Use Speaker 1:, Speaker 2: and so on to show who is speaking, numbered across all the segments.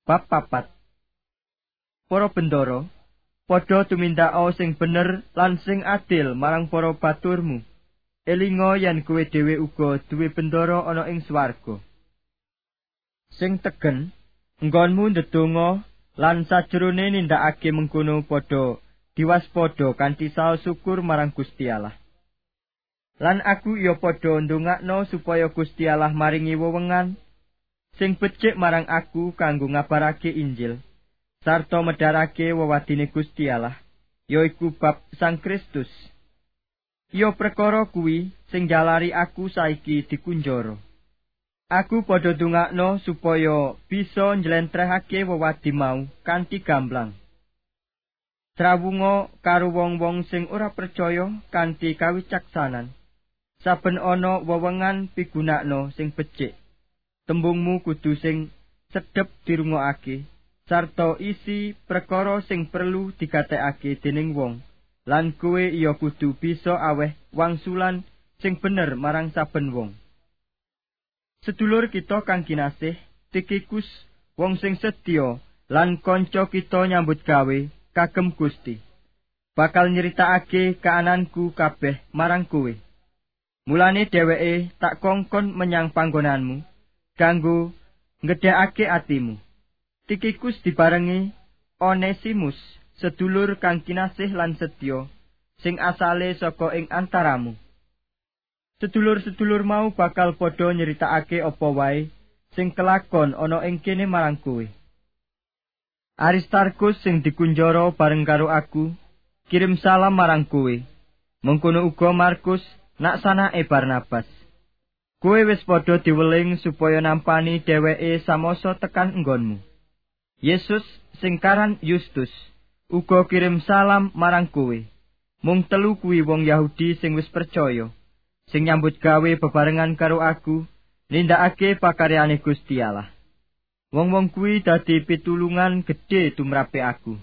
Speaker 1: Bab 4. Para bendara, padha tumindaka sing bener lan sing adil marang para baturmu. Elinga yen kowe dhewe uga duwe bendara ana ing swarga. Sing tegen, nggonmu ndedonga lan sajrone nindakake mengkono padha diwaspada kanthi saos syukur marang Gusti Allah. Lan aku ya padha ndongakno supaya Gusti Allah maringi wewengan sing becik marang aku kanggo ngabarake Injil, sarta medharake wewadine Gusti Allah, yaiku bab Sang Kristus. Ya perkara kuwi sing jalari aku saiki dikunjara. Aku padha ndongakno supaya bisa njlentrehake wewadi mau kanthi gamblang. Trawunga karo wong-wong sing ora percaya kanthi kawicaksanan. Saben ana wewengan pigunakno sing becik. Tembungmu kudu sing sedhep dirungokake, sarta isi perkara sing perlu digatekake dening wong, lan kowe iya kudu bisa aweh wangsulan sing bener marang saben wong. Sedulur kita kang kinasih, Tikikus, wong sing setya lan kanca kita nyambut gawe kagem Gusti, bakal nyeritakake kaananku kabeh marang kowe. Mulane dheweke tak kongkon menyang panggonanmu kanggo ngedhekake atimu. Tikikus dibarengi Onesimus, sedulur kang kinasih lan setya, sing asale saka ing antaramu. Sedulur-sedulur mau bakal padha nyeritakake apa wae sing kelakon ana ing kene marang kowe. Aristarkus sing dikunjara bareng karo aku, kirim salam marang kowe. Mengkono uga Markus, nak sanake Barnabas. Kowe wis padha diweling supaya nampani dheweke samasa tekan enggonmu. Yesus sing karan Yustus uga kirim salam marang kowe. Mung telu kuwi wong Yahudi sing wis percaya, sing nyambut gawe bebarengan karo aku nindakake pakaryane Gusti Allah. Wong-wong kuwi dadi pitulungan gedhe tumrape aku.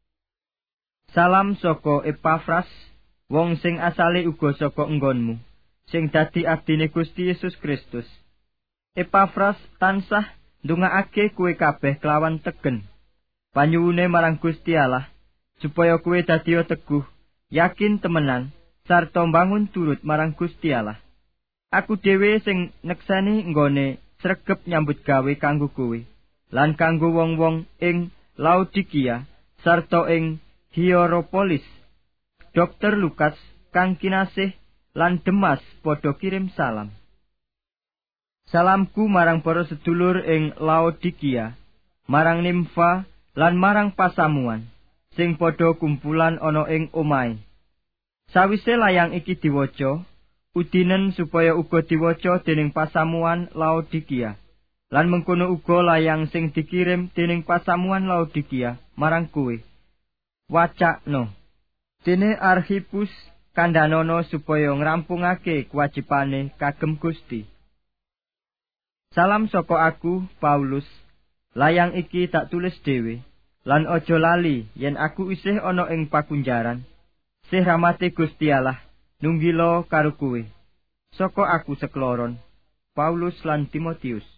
Speaker 1: Salam saka Epafras, wong sing asale uga saka enggonmu, sing dadi abdine Gusti Yesus Kristus. Epafras tansah ndongaake kowe kabeh kelawan tegen. Panyuwune marang Gusti Allah supaya kowe dadi teguh, yakin temenan, sarta mbangun turut marang Gusti Allah. Aku dhewe sing nekseni nggone sregep nyambut gawe kanggo kowe, lan kanggo wong-wong ing Laodikia sarta ing Hierapolis. Dr. Lukas kang kinasih lan Demas padha kirim salam. Salamku marang para sedulur ing Laodikia, marang Nimfa lan marang pasamuan sing padha kumpulan ana ing omahe. Sawise layang iki diwaca, udinen supaya uga diwaca dening pasamuan Laodikia. Lan mengkono uga layang sing dikirim dening pasamuan Laodikia marang kowe. Wacakno. Dene Archipus kandhanono supaya ngrampungake kewajibane kagem Gusti. Salam saka aku, Paulus. Layang iki tak tulis dhewe, lan aja lali yen aku isih ana ing pakunjaran. Sih rahmate Gusti Allah nunggila karo kowe. Saka aku sekloron, Paulus lan Timotius.